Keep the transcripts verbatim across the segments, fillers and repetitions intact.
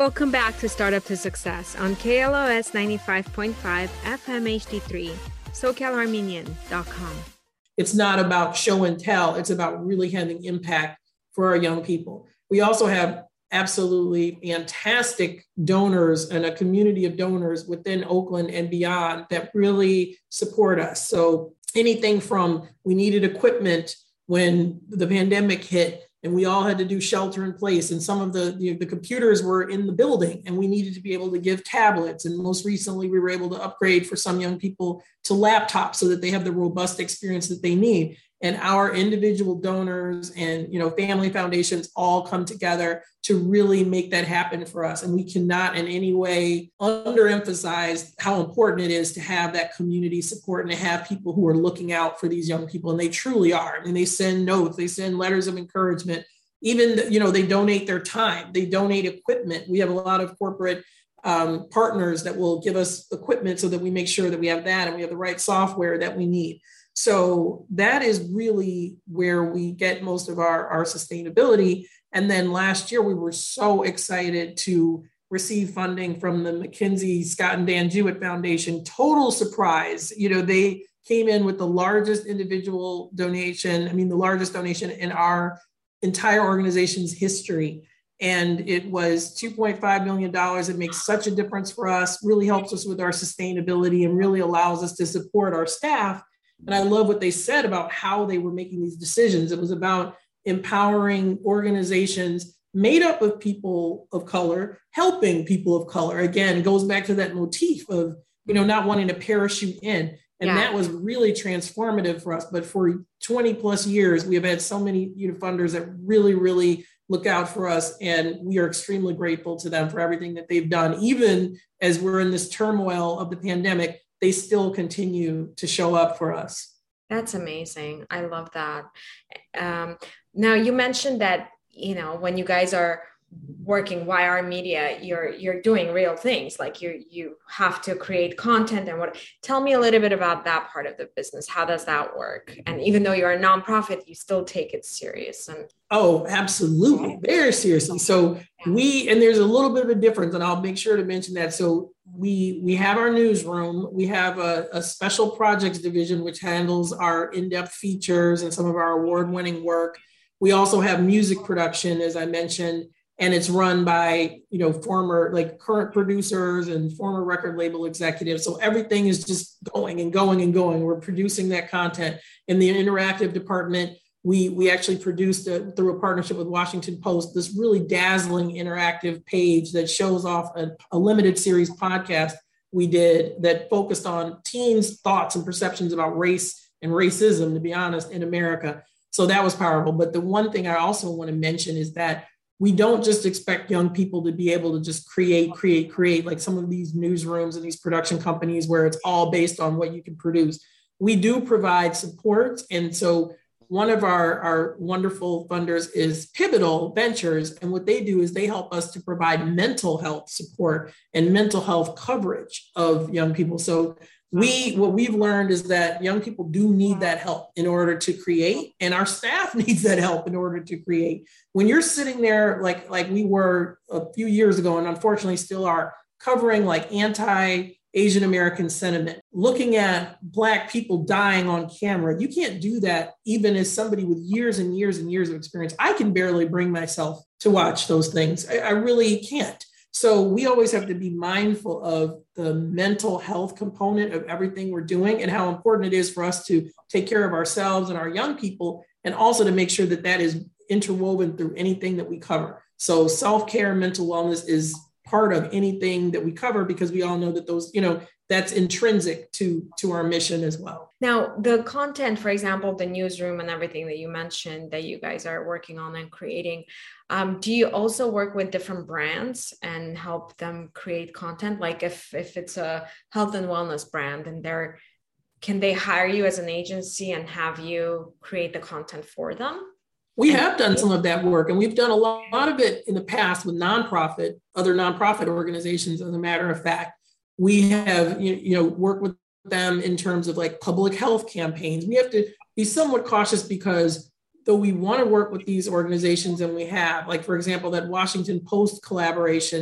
Welcome back to Startup to Success on K L O S ninety-five point five F M H D three, SoCal Armenian dot com. It's not about show and tell. It's about really having impact for our young people. We also have absolutely fantastic donors and a community of donors within Oakland and beyond that really support us. So anything from we needed equipment when the pandemic hit and we all had to do shelter in place, and some of the, the, the computers were in the building and we needed to be able to give tablets. And most recently, we were able to upgrade for some young people to laptops so that they have the robust experience that they need. And our individual donors and, you know, family foundations all come together to really make that happen for us. And we cannot in any way underemphasize how important it is to have that community support and to have people who are looking out for these young people. And they truly are. I mean, they send notes, they send letters of encouragement. Even, you know, they donate their time, they donate equipment. We have a lot of corporate um, partners that will give us equipment so that we make sure that we have that and we have the right software that we need. So that is really where we get most of our, our sustainability. And then last year, we were so excited to receive funding from the McKinsey Scott and Dan Jewett Foundation. Total surprise. You know, they came in with the largest individual donation, I mean, the largest donation in our entire organization's history. And it was two point five million dollars. It makes such a difference for us, really helps us with our sustainability and really allows us to support our staff. And I love what they said about how they were making these decisions. It was about empowering organizations made up of people of color, helping people of color. Again, it goes back to that motif of, you know, not wanting to parachute in. And yeah. That was really transformative for us. But for twenty plus years, we have had so many you know, funders that really, really look out for us. And we are extremely grateful to them for everything that they've done. Even as we're in this turmoil of the pandemic, they still continue to show up for us. That's amazing. I love that. Um, now, you mentioned that, you know, when you guys are working Y R Media, you're you're doing real things, like you you have to create content and what. Tell me a little bit about that part of the business. How does that work? And even though you're a nonprofit, you still take it serious. And oh, absolutely, very seriously. So we and there's a little bit of a difference, and I'll make sure to mention that. So we we have our newsroom. We have a, a special projects division which handles our in-depth features and some of our award-winning work. We also have music production, as I mentioned. And it's run by, you know, former, like current producers and former record label executives. So everything is just going and going and going. We're producing that content. In the interactive department, we, we actually produced a, through a partnership with Washington Post, this really dazzling interactive page that shows off a, a limited series podcast we did that focused on teens' thoughts and perceptions about race and racism, to be honest, in America. So that was powerful. But the one thing I also want to mention is that we don't just expect young people to be able to just create, create, create, like some of these newsrooms and these production companies where it's all based on what you can produce. We do provide support. And so one of our, our wonderful funders is Pivotal Ventures. And what they do is they help us to provide mental health support and mental health coverage of young people. So We, what we've learned is that young people do need that help in order to create, and our staff needs that help in order to create. When you're sitting there, like, like we were a few years ago, and unfortunately still are, covering like anti-Asian American sentiment, looking at Black people dying on camera, you can't do that even as somebody with years and years and years of experience. I can barely bring myself to watch those things. I, I really can't. So we always have to be mindful of the mental health component of everything we're doing and how important it is for us to take care of ourselves and our young people, and also to make sure that that is interwoven through anything that we cover. So self-care and mental wellness is part of anything that we cover, because we all know that those, you know, that's intrinsic to, to our mission as well. Now, the content, for example, the newsroom and everything that you mentioned that you guys are working on and creating, um, do you also work with different brands and help them create content? Like if, if it's a health and wellness brand and they're, can they hire you as an agency and have you create the content for them? We have done some of that work, and we've done a lot, a lot of it in the past with nonprofit, other nonprofit organizations, as a matter of fact. We have, you, you know, worked with them in terms of like public health campaigns. We have to be somewhat cautious because though we want to work with these organizations, and we have, like, for example, that Washington Post collaboration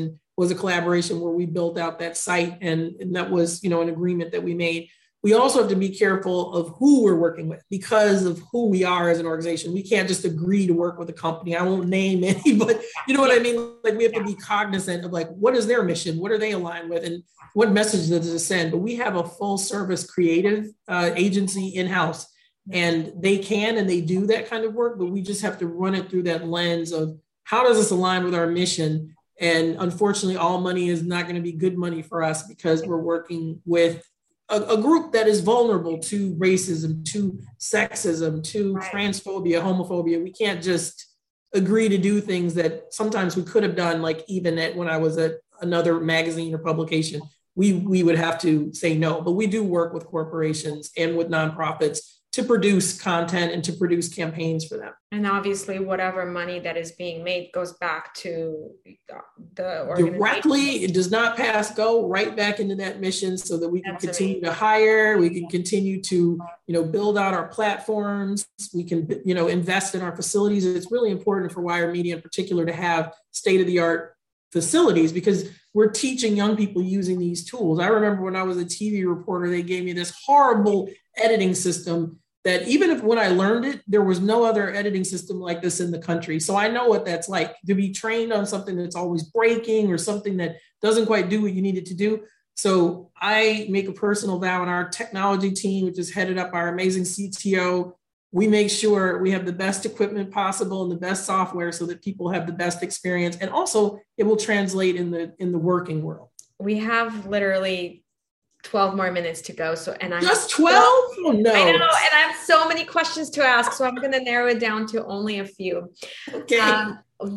was a collaboration where we built out that site, and, and that was, you know, an agreement that we made. We also have to be careful of who we're working with because of who we are as an organization. We can't just agree to work with a company. I won't name any, but you know what I mean? Like, we have to be cognizant of like, what is their mission? What are they aligned with? And what message does it send? But we have a full service creative uh, agency in-house, and they can and they do that kind of work, but we just have to run it through that lens of how does this align with our mission? And unfortunately, all money is not going to be good money for us because we're working with a, a group that is vulnerable to racism, to sexism, to right. transphobia, homophobia. We can't just agree to do things that sometimes we could have done, like even at when I was at another magazine or publication, we, we would have to say no. But we do work with corporations and with nonprofits to produce content and to produce campaigns for them. And obviously, whatever money that is being made goes back to the organization. Directly, it does not pass go right back into that mission so that we can That's continue amazing. to hire, we can continue to, you know, build out our platforms, we can, you know, invest in our facilities. It's really important for Wire Media in particular to have state-of-the-art facilities because we're teaching young people using these tools. I remember when I was a T V reporter, they gave me this horrible editing system that even if when I learned it, there was no other editing system like this in the country. So I know what that's like to be trained on something that's always breaking or something that doesn't quite do what you need it to do. So I make a personal vow in our technology team, which is headed up our amazing C T O. We make sure we have the best equipment possible and the best software so that people have the best experience. And also it will translate in the in the working world. We have literally twelve more minutes to go. So, and I just twelve? Oh, no. I know, and I have so many questions to ask. So I'm going to narrow it down to only a few. Okay. Um,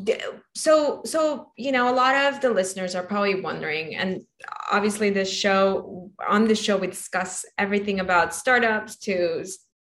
so, so, you know, a lot of the listeners are probably wondering, and obviously this show, on this show, we discuss everything about startups to,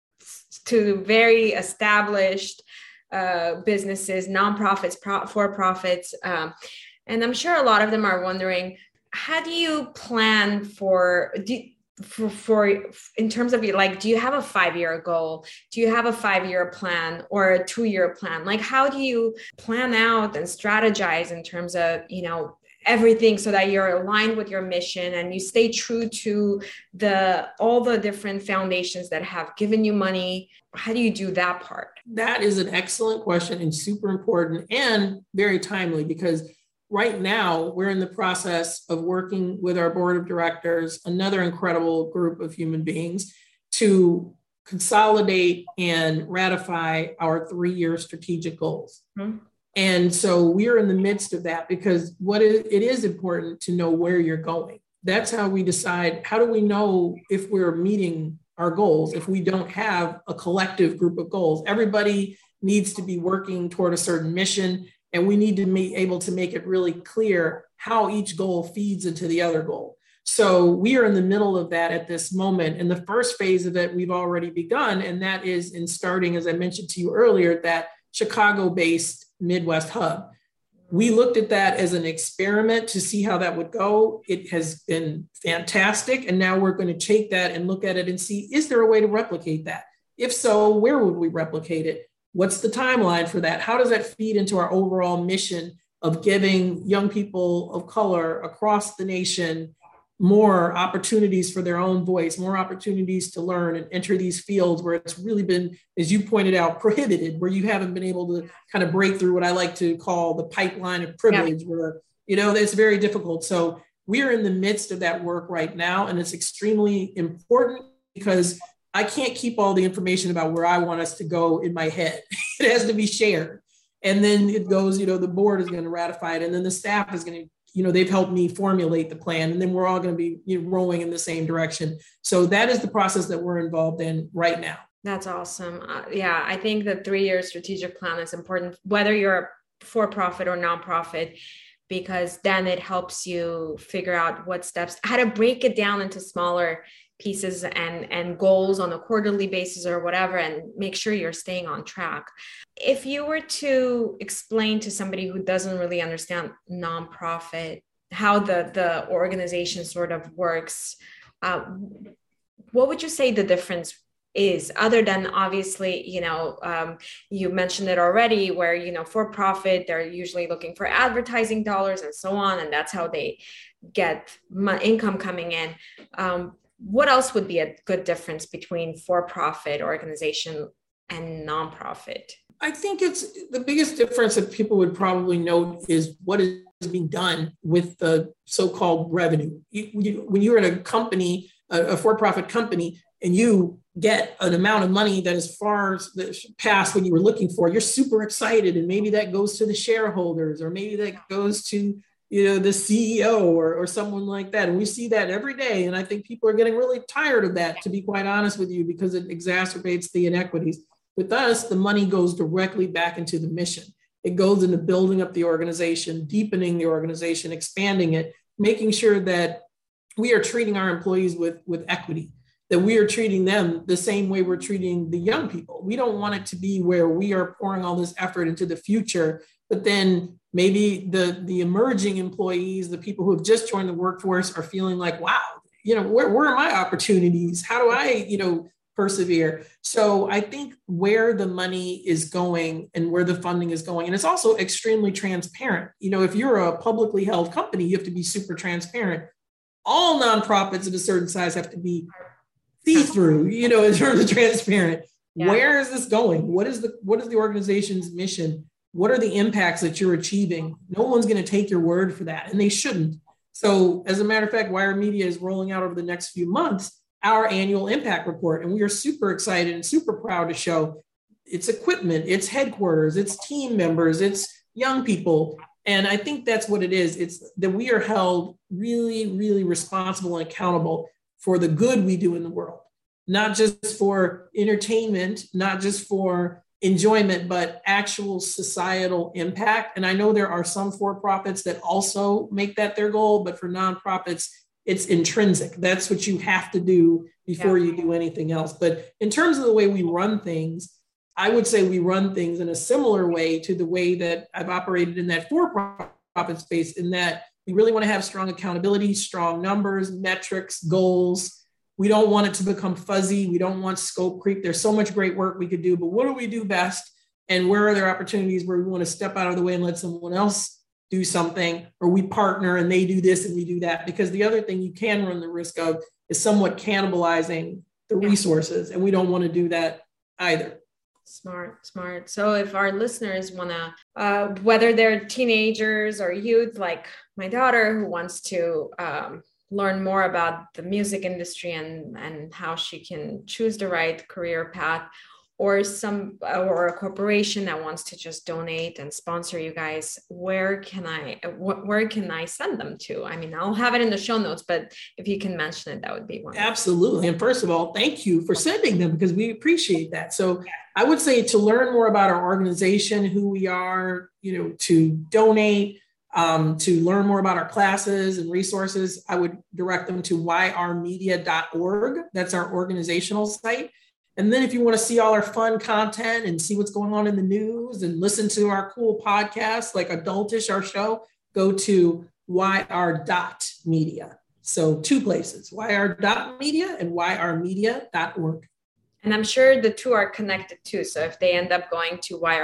to very established uh, businesses, nonprofits, pro- for-profits. Um, and I'm sure a lot of them are wondering, how do you plan for, do, for, for, in terms of like, do you have a five-year goal? Do you have a five-year plan or a two-year plan? Like, how do you plan out and strategize in terms of, you know, everything so that you're aligned with your mission and you stay true to the, all the different foundations that have given you money? How do you do that part? That is an excellent question and super important and very timely because right now, we're in the process of working with our board of directors, another incredible group of human beings, to consolidate and ratify our three-year strategic goals. Mm-hmm. And so we're in the midst of that because what it, it is important to know where you're going. That's how we decide, how do we know if we're meeting our goals if we don't have a collective group of goals? Everybody needs to be working toward a certain mission. And we need to be able to make it really clear how each goal feeds into the other goal. So we are in the middle of that at this moment. And the first phase of it, we've already begun. And that is in starting, as I mentioned to you earlier, that Chicago-based Midwest hub. We looked at that as an experiment to see how that would go. It has been fantastic. And now we're going to take that and look at it and see, is there a way to replicate that? If so, where would we replicate it? What's the timeline for that? How does that feed into our overall mission of giving young people of color across the nation more opportunities for their own voice, more opportunities to learn and enter these fields where it's really been, as you pointed out, prohibited, where you haven't been able to kind of break through what I like to call the pipeline of privilege, yeah. where, you know, it's very difficult. So we're in the midst of that work right now, and it's extremely important because I can't keep all the information about where I want us to go in my head. It has to be shared. And then it goes, you know, the board is going to ratify it. And then the staff is going to, you know, they've helped me formulate the plan. And then we're all going to be, you know, rowing in the same direction. So that is the process that we're involved in right now. That's awesome. Uh, yeah, I think the three-year strategic plan is important, whether you're a for-profit or nonprofit, because then it helps you figure out what steps, how to break it down into smaller pieces and, and goals on a quarterly basis or whatever, and make sure you're staying on track. If you were to explain to somebody who doesn't really understand nonprofit, how the, the organization sort of works, uh, what would you say the difference is, other than obviously, you know, um, you mentioned it already, where, you know, for profit, they're usually looking for advertising dollars and so on. And that's how they get income coming in. Um, what else would be a good difference between for-profit organization and nonprofit? I think it's the biggest difference that people would probably note is what is being done with the so-called revenue. You, you, when you're in a company, a, a for-profit company, and you get an amount of money that is far past what you were looking for, you're super excited. And maybe that goes to the shareholders, or maybe that goes to, you know, the C E O or, or someone like that. And we see that every day. And I think people are getting really tired of that, to be quite honest with you, because it exacerbates the inequities. With us, the money goes directly back into the mission. It goes into building up the organization, deepening the organization, expanding it, making sure that we are treating our employees with, with equity, that we are treating them the same way we're treating the young people. We don't want it to be where we are pouring all this effort into the future, but then maybe the, the emerging employees, the people who have just joined the workforce, are feeling like, wow, you know, where, where are my opportunities? How do I, you know, persevere? So I think where the money is going and where the funding is going, and it's also extremely transparent. You know, if you're a publicly held company, you have to be super transparent. All nonprofits of a certain size have to be see-through, you know, in terms of transparent. Yeah. Where is this going? What is the what is the organization's mission? What are the impacts that you're achieving? No one's going to take your word for that, and they shouldn't. So as a matter of fact, Wire Media is rolling out over the next few months our annual impact report. And we are super excited and super proud to show its equipment, its headquarters, its team members, its young people. And I think that's what it is. It's that we are held really, really responsible and accountable for the good we do in the world, not just for entertainment, not just for enjoyment, but actual societal impact. And I know there are some for-profits that also make that their goal, but for nonprofits, it's intrinsic. That's what you have to do before yeah. you do anything else. But in terms of the way we run things, I would say we run things in a similar way to the way that I've operated in that for-profit space, in that we really want to have strong accountability, strong numbers, metrics, goals. We don't want it to become fuzzy. We don't want scope creep. There's so much great work we could do, but what do we do best? And where are there opportunities where we want to step out of the way and let someone else do something, or we partner and they do this and we do that? Because the other thing you can run the risk of is somewhat cannibalizing the resources, and we don't want to do that either. Smart, smart. So if our listeners want to, uh, whether they're teenagers or youth, like my daughter, who wants to um, learn more about the music industry and, and how she can choose the right career path, or some or a corporation that wants to just donate and sponsor you guys, where can I where can I send them to? I mean, I'll have it in the show notes, but if you can mention it, that would be wonderful. Absolutely. And first of all, thank you for sending them, because we appreciate that. So I would say to learn more about our organization, who we are, you know, to donate, um, to learn more about our classes and resources, I would direct them to y r media dot org. That's our organizational site. And then if you want to see all our fun content and see what's going on in the news and listen to our cool podcasts like Adultish, our show, go to y r dot media. So two places, y r dot media and y r media dot org. And I'm sure the two are connected too. So if they end up going to y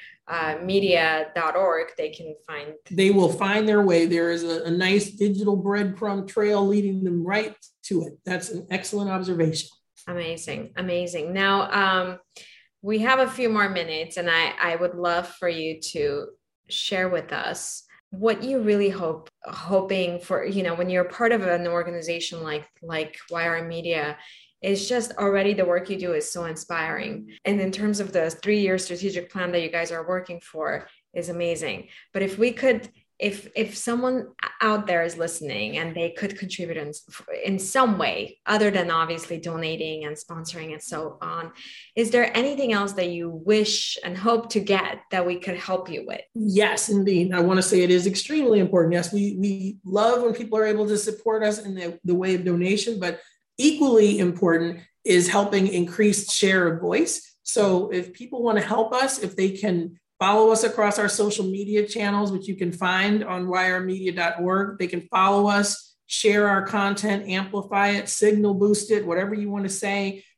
r media dot org, they can find. They will find their way. There is a, a nice digital breadcrumb trail leading them right to it. That's an excellent observation. Amazing. Amazing. Now, um, we have a few more minutes, and I, I would love for you to share with us what you really hope, hoping for, you know, when you're part of an organization like, like Y R Media. It's just already the work you do is so inspiring. And in terms of the three-year strategic plan that you guys are working for is amazing. But if we could If if someone out there is listening and they could contribute in, in some way, other than obviously donating and sponsoring and so on, is there anything else that you wish and hope to get that we could help you with? Yes, indeed. I want to say it is extremely important. Yes, we, we love when people are able to support us in the, the way of donation, but equally important is helping increase share of voice. So if people want to help us, if they can follow us across our social media channels, which you can find on y r media dot org. They can follow us, share our content, amplify it, signal boost it, whatever you want to say.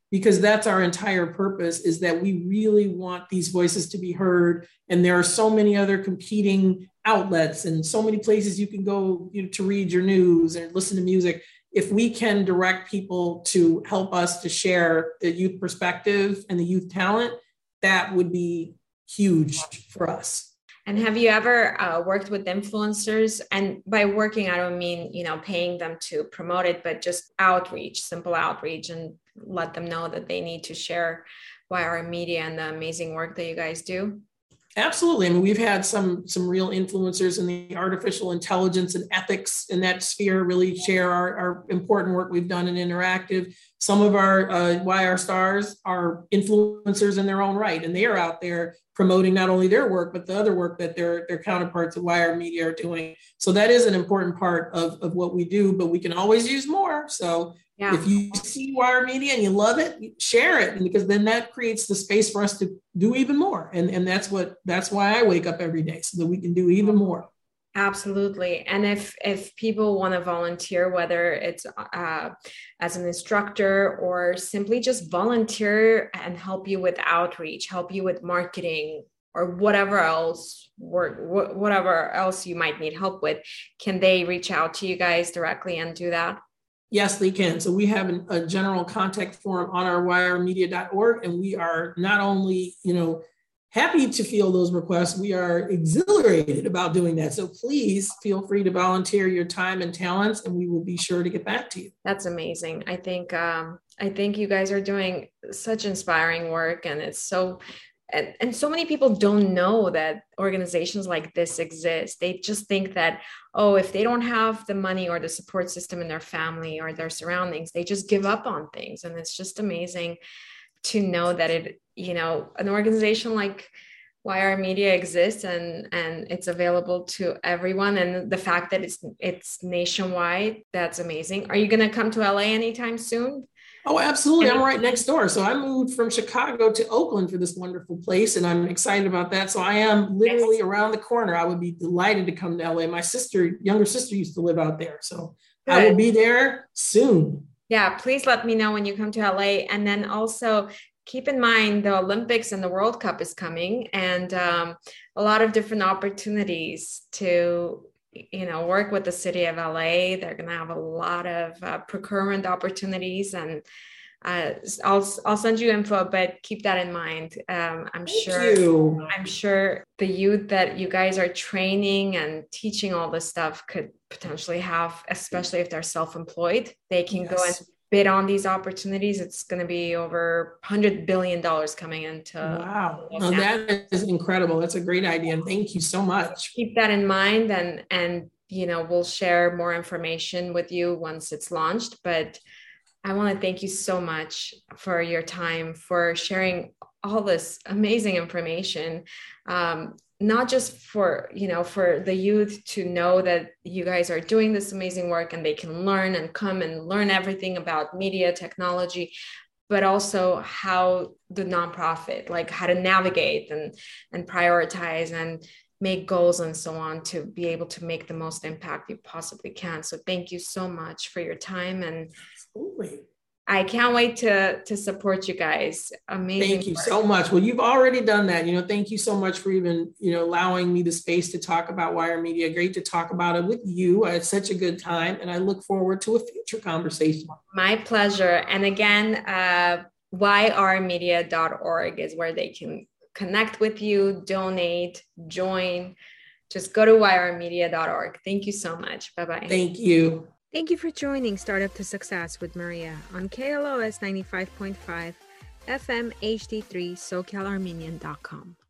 because that's our entire purpose, is that we really want these voices to be heard. And there are so many other competing outlets and so many places you can go, you know, to read your news and listen to music. If we can direct people to help us to share the youth perspective and the youth talent, that would be huge for us. And have you ever uh, worked with influencers? And by working, I don't mean, you know, paying them to promote it, but just outreach, simple outreach, and let them know that they need to share Y R Media and the amazing work that you guys do? Absolutely. I mean, we've had some some real influencers in the artificial intelligence and ethics in that sphere really share our, our important work we've done in Interactive. Some of our uh, Y R stars are influencers in their own right, and they are out there promoting not only their work, but the other work that their, their counterparts at Y R Media are doing. So that is an important part of, of what we do, but we can always use more. So yeah. If you see Y R Media and you love it, share it, because then that creates the space for us to do even more. And, and that's what that's why I wake up every day, so that we can do even more. Absolutely. And if if people want to volunteer, whether it's uh, as an instructor or simply just volunteer and help you with outreach, help you with marketing, or whatever else work, whatever else you might need help with, can they reach out to you guys directly and do that? Yes, they can. So we have an, a general contact form on our Y R media dot org, and we are not only, you know, happy to field those requests, we are exhilarated about doing that. So please feel free to volunteer your time and talents, and we will be sure to get back to you. That's amazing. I think um, I think you guys are doing such inspiring work, and it's so. And, and so many people don't know that organizations like this exist. They just think that, oh, if they don't have the money or the support system in their family or their surroundings, they just give up on things. And it's just amazing to know that it, you know, an organization like Y R Media exists, and, and it's available to everyone. And the fact that it's, it's nationwide, that's amazing. Are you going to come to L A anytime soon? Oh, absolutely. I'm right next door. So I moved from Chicago to Oakland for this wonderful place, and I'm excited about that. So I am literally around the corner. I would be delighted to come to L A. My sister, younger sister used to live out there. So Good. I will be there soon. Yeah, please let me know when you come to L A. And then also keep in mind the Olympics and the World Cup is coming, and um, a lot of different opportunities to you know, work with the city of L A. They're going to have a lot of uh, procurement opportunities, and uh, I'll I'll send you info, but keep that in mind. Um, I'm Thank sure you. I'm sure the youth that you guys are training and teaching all this stuff could potentially have, especially if they're self-employed, they can yes. go and bid on these opportunities. It's going to be over one hundred billion dollars coming into. Wow. No, that is incredible. That's a great idea. And thank you so much. Keep that in mind, and, and, you know, we'll share more information with you once it's launched, but I want to thank you so much for your time, for sharing all this amazing information. Um, not just for, you know, for the youth to know that you guys are doing this amazing work and they can learn and come and learn everything about media technology, but also how the nonprofit, like how to navigate and, and prioritize and make goals and so on to be able to make the most impact you possibly can. So thank you so much for your time. And Absolutely. I can't wait to, to support you guys. Amazing. Thank you work. so much. Well, you've already done that. You know, thank you so much for even, you know, allowing me the space to talk about Y R Media. Great to talk about it with you. I had such a good time, and I look forward to a future conversation. My pleasure. And again, uh, Y R media dot org is where they can connect with you, donate, join. Just go to Y R media dot org. Thank you so much. Bye-bye. Thank you. Thank you for joining Startup to Success with Maria on K L O S ninety-five point five F M H D three SoCal Armenian dot com.